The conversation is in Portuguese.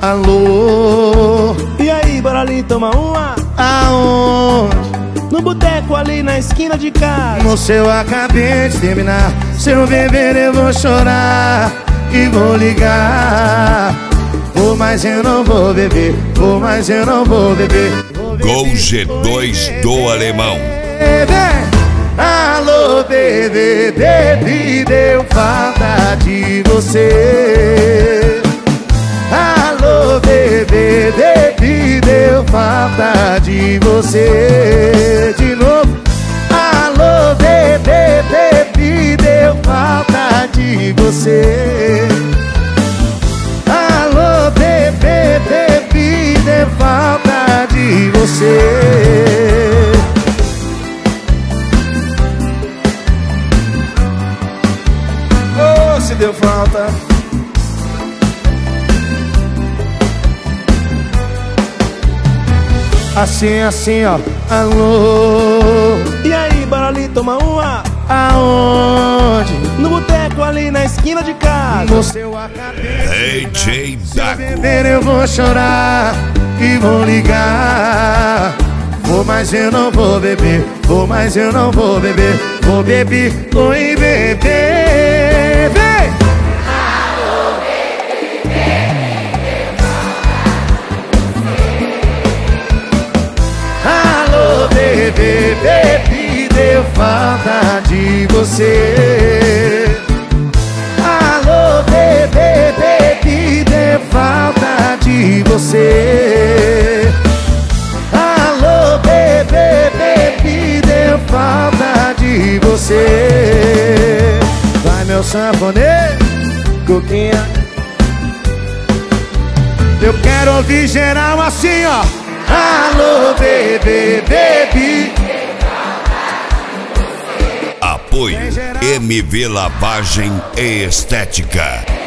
Alô, E aí, bora ali tomar uma? aonde? No boteco ali na esquina de casa. Moço, eu acabei de terminar. Se eu beber eu vou chorar e vou ligar. Vou, mas eu não vou beber. Vou, mas eu não vou beber. Gol G2 do Alemão. Alô, bebê, bebê, deu falta de você. Alô, bebê, bebê, deu falta de você. De novo. Alô, bebê, bebê, deu falta de você. Alô, bebê, bebê, deu falta de você. Oh, se deu falta. Assim, assim, ó. Alô, E aí, bora ali tomar uma? aonde? No boteco ali na esquina de casa. Moço, eu acabei. DJ Se eu Dago. beber eu vou chorar e vou ligar. Vou, mas eu não vou beber. Vou, mas eu não vou beber. Vou beber, oi bebê. Vem! Alô, bebê, bebê, deu falta de você. Alô, bebê, bebê, deu falta de você. Alô, bebê, bebê, deu falta de você. Vai, meu sanfoneiro, Coquinha. eu quero ouvir geral assim, ó. Alô, bebê, bebê. Apoio MV Lavagem e Estética.